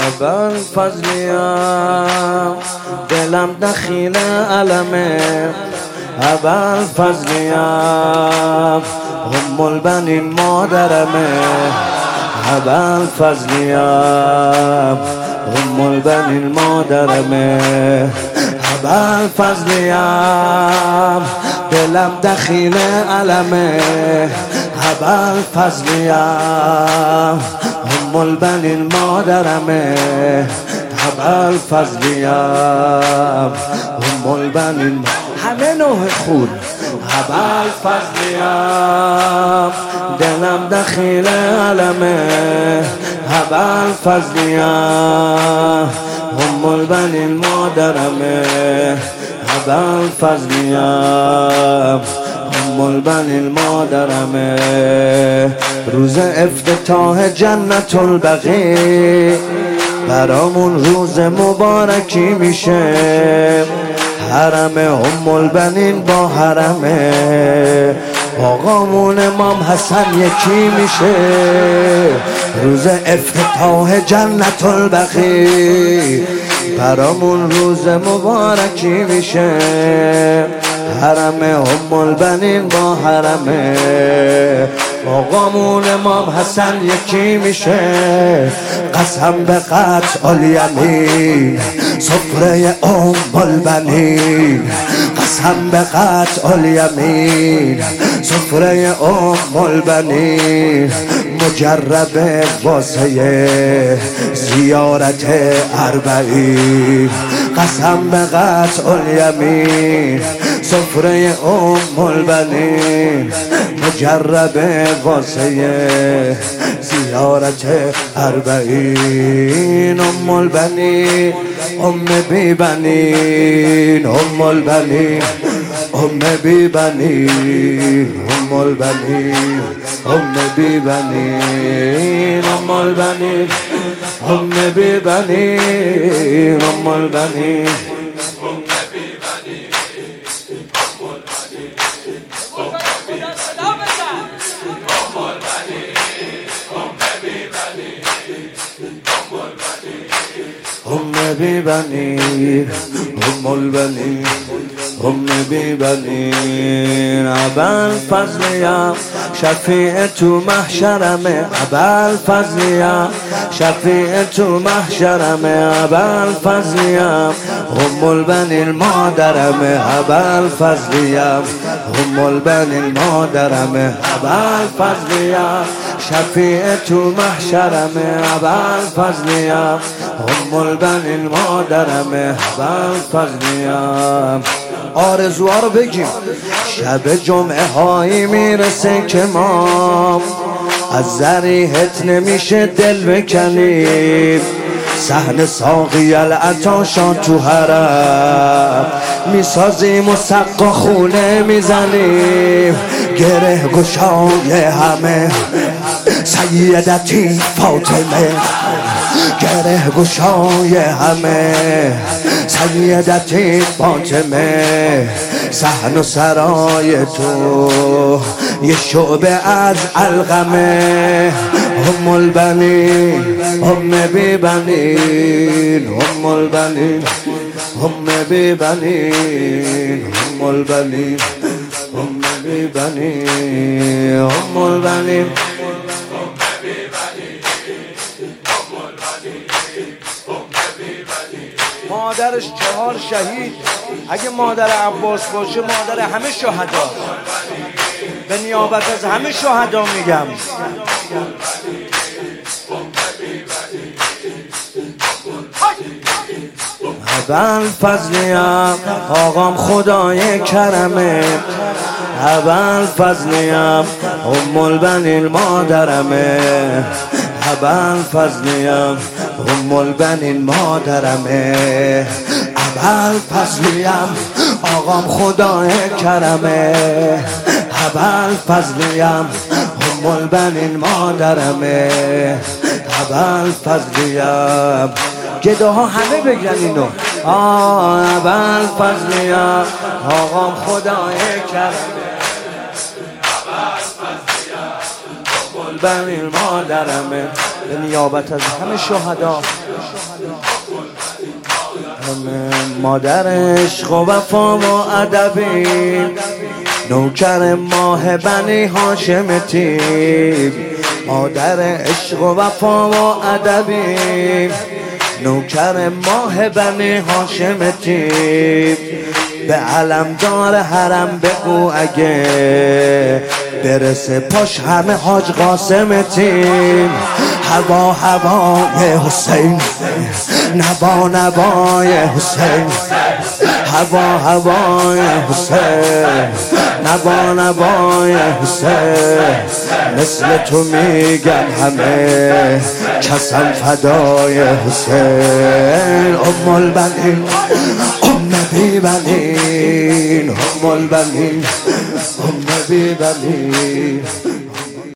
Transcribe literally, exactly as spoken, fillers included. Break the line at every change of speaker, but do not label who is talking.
ابل فضلیم دلم دخیل علمه ابل فضلیم ام البنین مادرمه ابل فضلیم ام البنین مادرمه ابل فضلیم دلم دخیل علمه ابل فضلیم ام البنین مادرمه ابل فضلیم ام البنین همه نوع خود ابل فضلیم دلم دخیل علمه ابل فضلیم ام البنین مادرمه ابل فضلیم ام البنین مادرمه روز افتتاح جنت البقیع برامون روز مبارکی میشه حرم ام البنین با حرمه آقامون امام حسن یکی میشه روز افتتاح جنت البقیع برامون روز مبارکی میشه حرم ام البنین با حرمه آقامون امام حسن یکی میشه قسم به قطع الیمین سفره ام البنین قسم به قطع الیمین سفره ام البنین مجرب واسه زیارت اربعین قسم به قطع الیمین سفره ام البنین مجرب واسه زیارت اربعین ام البنین ام بی بنین ام البنین ام بی بنین ام البنین ام بی بنین ام البنین ام بی بنین ام البنین ام بی بنین ام البنین ام بی بنین ابل فضلیم شفیع تو محشرمه ابل فضلیم شفیع تو محشرمه ابل فضلیم ام البنین مادرمه ابل فضلیم ام البنین مادرمه ابل فضلیم شفیع تو محشرمه ابل فضلیم ام البنین مادرمه ابل فضلیم آرزوها رو بگیم شب جمعه هایی میرسه که ما از ذریحت نمیشه دل بکنیم صحن ساقی العطاشان تو حرم میسازیم و سقا خونه میزنیم گره گشای همه سیدتی فاطمه گره گشای همه سیدتی فاطمه صحن و سرای تو یه شعبه از علقمه ام البنین ام بی بنین ام البنین ام بی بنین ام البنین ام بی بنین ام البنین مادرش چهار شهید اگه مادر عباس باشه مادر همه شهدا به نیابت از همه شهدا میگم ابل فضلیم آقام خدای کرمه ابل فضلیم ام البنین مادرمه ابل فضلیم ام البنین مادرمه ابل فضلیم آقام خدای کرمه ابل فضلیم ام البنین مادرمه ابل فضلیم گداها همه بگن اینو آه ابل فضلیم آقام خدای کرمه ابل فضلیم البنین مادرمه به نیابت از همه شهدا. مادر عشق و وفا و ادبی، نوکر ماه بنی هاشم تیب. مادر عشق و وفا و ادبی، نوکر ماه بنی هاشم تیب. به علمدار حرم بگو اگه برسه پاش همه حاج قاسم تیم. هوا هوای حسین، نوا نوای حسین، هوا هوای حسین، نوا نوای حسین. مثل تو میگن همه کسم فدای حسین. ام البنین ام بی بنین، ام البنین ام بی بنین.